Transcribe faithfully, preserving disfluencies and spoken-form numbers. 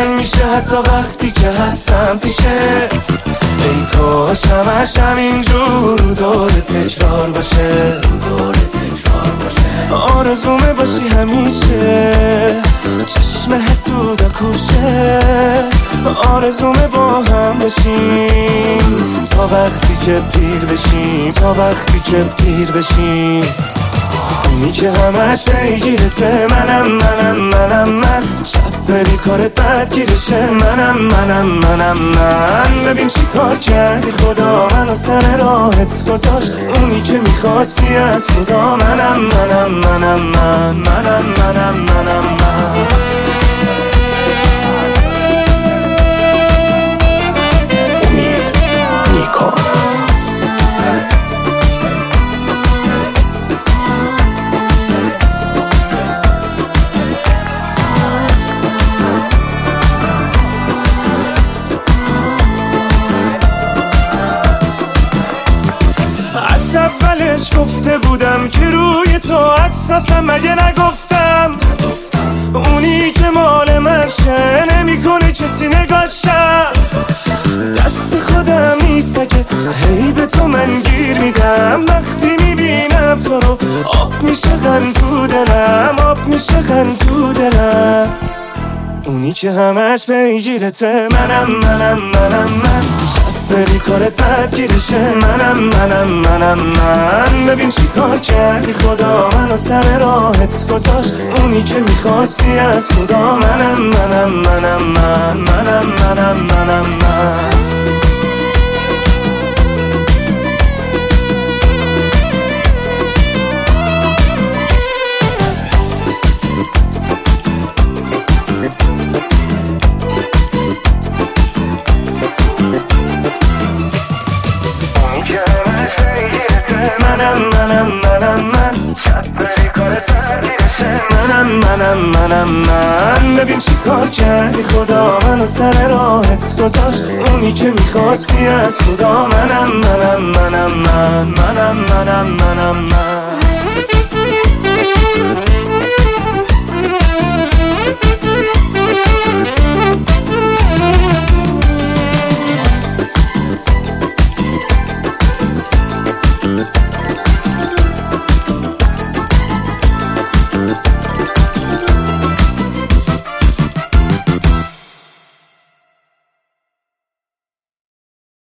قشنگ میشه حتی وقتی که هستم پیشت. ای کاش همش همینجور رو دور تکرار باشه، آرزومه باشی همیشه، چشم حسودا کوشه. آرزومه با هم باشیم تا وقتی که پیر بشیم، تا وقتی که پیر بشیم. اونی که همش پیگیرته منم منم منم من، شب بری کارت بدگیرشه منم منم منم من. ببین چی کار کردی خدا منو سر راهت گذاشت، اونی که میخواستی از خدا منم منم منم من منم منم منم من. امید نیکا. اولش گفته بودم که روی تو اساسم، مگه نگفتم اونی که مال من شه نمی کنه کسی نگاشم. دست خودم نیسته هی به تو من گیر میدم، وقتی میبینم تو رو آب میشه غم تو دلم، آب میشه غم تو دلم. اونی که همش پیگیرته منم منم منم من، بری کارت بدگیرشه منم منم منم من. ببین چی کار کردی خدا منو سر راهت گذاشت، اونی که میخواستی از خدا منم منم منم من منم منم منم من. منم منم منم من، منم منم منم من. ببین چی کار کردی خدا منو سر راهت گذاشت، اونی که میخواستی از خدا منم منم منم من منم منم منم من.